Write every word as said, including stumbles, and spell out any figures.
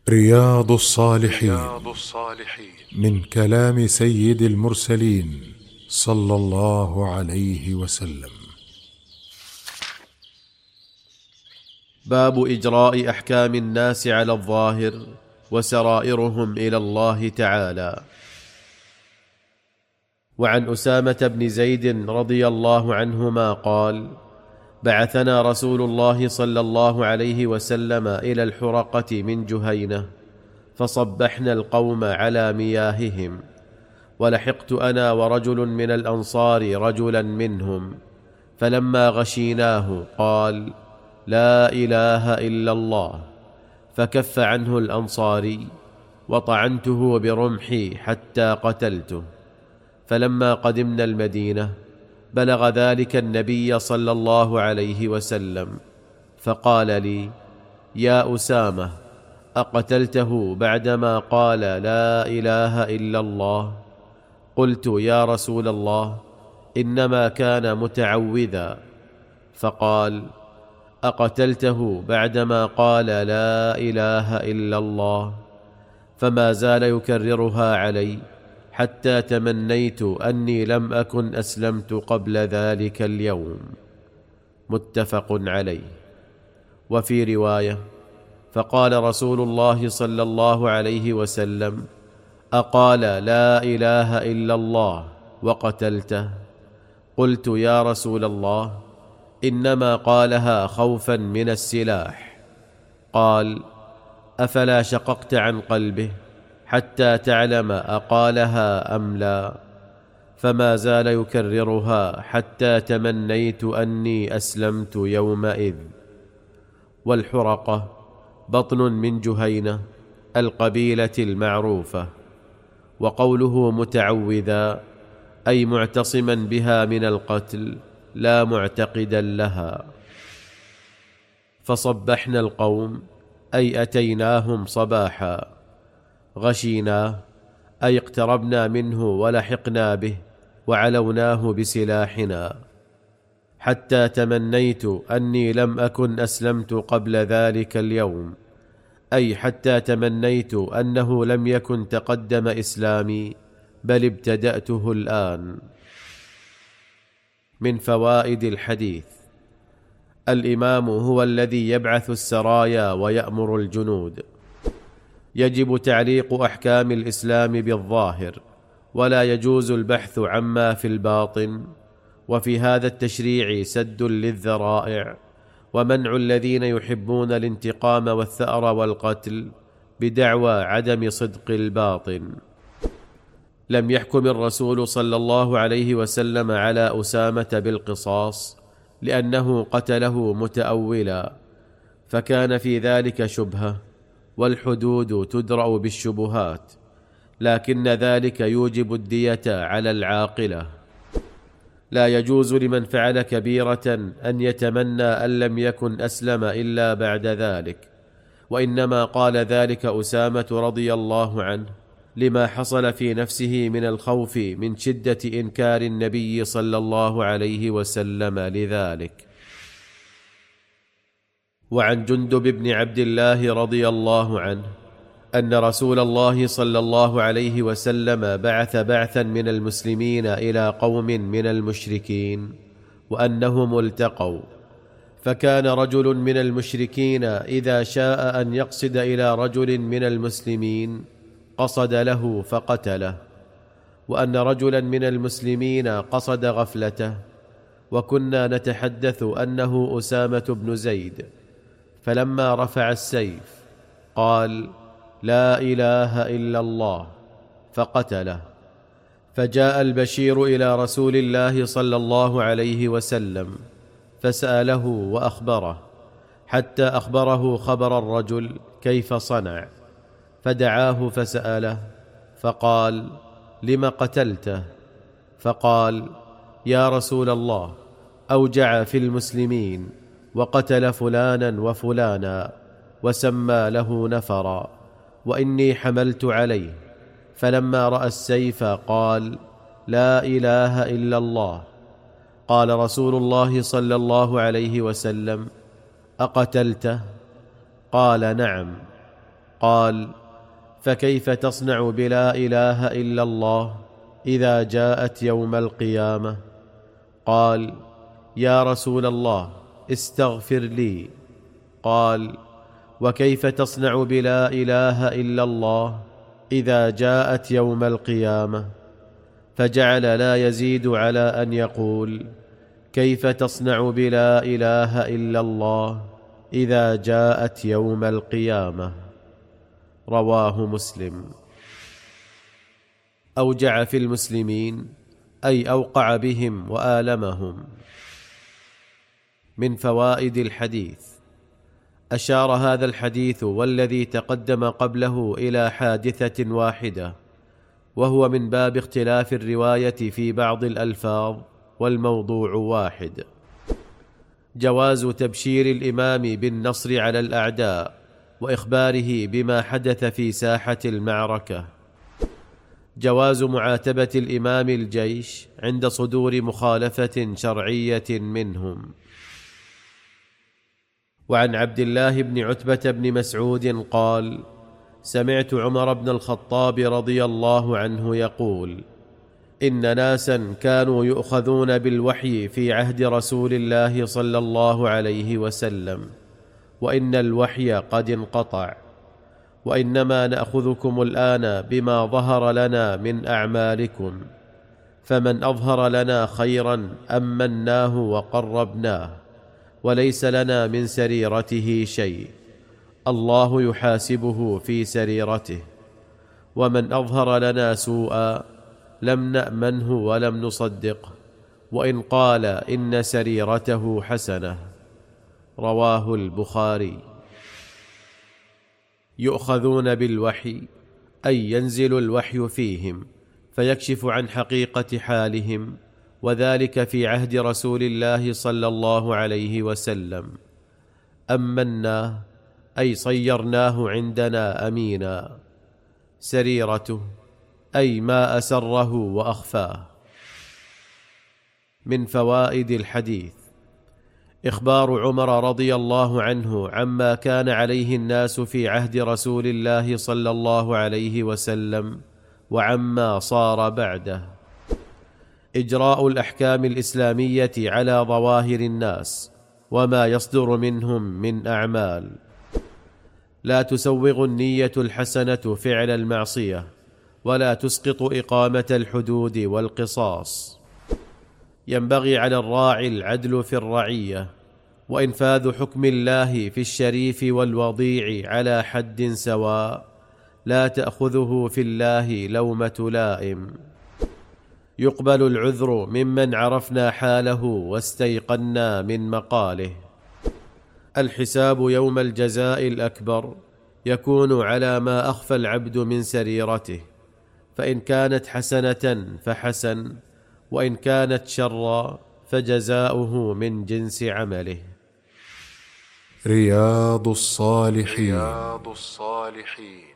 رياض الصالحين من كلام سيد المرسلين صلى الله عليه وسلم. باب إجراء أحكام الناس على الظاهر وسرائرهم إلى الله تعالى. وعن أسامة بن زيد رضي الله عنهما قال: بعثنا رسول الله صلى الله عليه وسلم إلى الحرقة من جهينة، فصبحنا القوم على مياههم، ولحقت أنا ورجل من الأنصار رجلا منهم، فلما غشيناه قال: لا إله إلا الله، فكف عنه الأنصاري، وطعنته برمحي حتى قتلته. فلما قدمنا المدينة بلغ ذلك النبي صلى الله عليه وسلم، فقال لي: يا أسامة، أقتلته بعدما قال لا إله إلا الله؟ قلت: يا رسول الله، إنما كان متعوذا. فقال: أقتلته بعدما قال لا إله إلا الله؟ فما زال يكررها علي حتى تمنيت أني لم أكن أسلمت قبل ذلك اليوم. متفق عليه. وفي رواية: فقال رسول الله صلى الله عليه وسلم: أقال لا إله إلا الله وقتلته؟ قلت: يا رسول الله، إنما قالها خوفا من السلاح. قال: أفلا شققت عن قلبه حتى تعلم أقالها أم لا؟ فما زال يكررها حتى تمنيت أني أسلمت يومئذ. والحرقة بطن من جهينة القبيلة المعروفة. وقوله متعوذا أي معتصما بها من القتل، لا معتقدا لها. فصبحنا القوم أي أتيناهم صباحا. غشيناه أي اقتربنا منه ولحقنا به وعلوناه بسلاحنا، حتى تمنيت أني لم أكن أسلمت قبل ذلك اليوم، أي حتى تمنيت أنه لم يكن تقدم إسلامي، بل ابتدأته الآن. من فوائد الحديث: الإمام هو الذي يبعث السرايا ويأمر الجنود. يجب تعليق أحكام الإسلام بالظاهر، ولا يجوز البحث عما في الباطن. وفي هذا التشريع سد للذرائع، ومنع الذين يحبون الانتقام والثأر والقتل بدعوى عدم صدق الباطن. لم يحكم الرسول صلى الله عليه وسلم على أسامة بالقصاص، لأنه قتله متأولا، فكان في ذلك شبهة، والحدود تدرأ بالشبهات، لكن ذلك يوجب الدية على العاقلة. لا يجوز لمن فعل كبيرة أن يتمنى أن لم يكن أسلم إلا بعد ذلك، وإنما قال ذلك أسامة رضي الله عنه لما حصل في نفسه من الخوف من شدة إنكار النبي صلى الله عليه وسلم لذلك. وعن جندب بن عبد الله رضي الله عنه أن رسول الله صلى الله عليه وسلم بعث بعثا من المسلمين إلى قوم من المشركين، وأنهم التقوا، فكان رجل من المشركين إذا شاء أن يقصد إلى رجل من المسلمين قصد له فقتله، وأن رجلا من المسلمين قصد غفلته، وكنا نتحدث أنه أسامة بن زيد، فلما رفع السيف قال: لا إله إلا الله، فقتله. فجاء البشير إلى رسول الله صلى الله عليه وسلم فسأله وأخبره، حتى أخبره خبر الرجل كيف صنع، فدعاه فسأله، فقال: لم قتلته؟ فقال: يا رسول الله، أوجع في المسلمين، وقتل فلانا وفلانا، وسمى له نفرا، وإني حملت عليه. فلما رأى السيف قال: لا إله إلا الله. قال رسول الله صلى الله عليه وسلم: أقتلته؟ قال: نعم. قال: فكيف تصنع بلا إله إلا الله إذا جاءت يوم القيامة؟ قال: يا رسول الله استغفر لي. قال: وكيف تصنع بلا إله إلا الله إذا جاءت يوم القيامة؟ فجعل لا يزيد على أن يقول: كيف تصنع بلا إله إلا الله إذا جاءت يوم القيامة؟ رواه مسلم. أوجع في المسلمين أي أوقع بهم وآلمهم. من فوائد الحديث: أشار هذا الحديث والذي تقدم قبله إلى حادثة واحدة، وهو من باب اختلاف الرواية في بعض الألفاظ، والموضوع واحد. جواز تبشير الإمام بالنصر على الأعداء وإخباره بما حدث في ساحة المعركة. جواز معاتبة الإمام الجيش عند صدور مخالفة شرعية منهم. وعن عبد الله بن عتبة بن مسعود قال: سمعت عمر بن الخطاب رضي الله عنه يقول: إن ناسا كانوا يؤخذون بالوحي في عهد رسول الله صلى الله عليه وسلم، وإن الوحي قد انقطع، وإنما نأخذكم الآن بما ظهر لنا من أعمالكم، فمن أظهر لنا خيرا أمناه وقربناه، وليس لنا من سريرته شيء، الله يحاسبه في سريرته، ومن أظهر لنا سوءا لم نأمنه ولم نصدقه، وإن قال إن سريرته حسنة. رواه البخاري. يؤخذون بالوحي أي ينزل الوحي فيهم فيكشف عن حقيقة حالهم، وذلك في عهد رسول الله صلى الله عليه وسلم. أمناه أي صيرناه عندنا أمينا. سريرته أي ما أسره وأخفاه. من فوائد الحديث: إخبار عمر رضي الله عنه عما كان عليه الناس في عهد رسول الله صلى الله عليه وسلم وعما صار بعده. إجراء الأحكام الإسلامية على ظواهر الناس وما يصدر منهم من أعمال. لا تسوغ النية الحسنة فعل المعصية، ولا تسقط إقامة الحدود والقصاص. ينبغي على الراعي العدل في الرعية، وإنفاذ حكم الله في الشريف والوضيع على حد سواء، لا تأخذه في الله لومة لائم. يقبل العذر ممن عرفنا حاله واستيقنا من مقاله. الحساب يوم الجزاء الأكبر يكون على ما أخفى العبد من سريرته، فإن كانت حسنة فحسن، وإن كانت شرا فجزاؤه من جنس عمله. رياض الصالحين. رياض الصالحين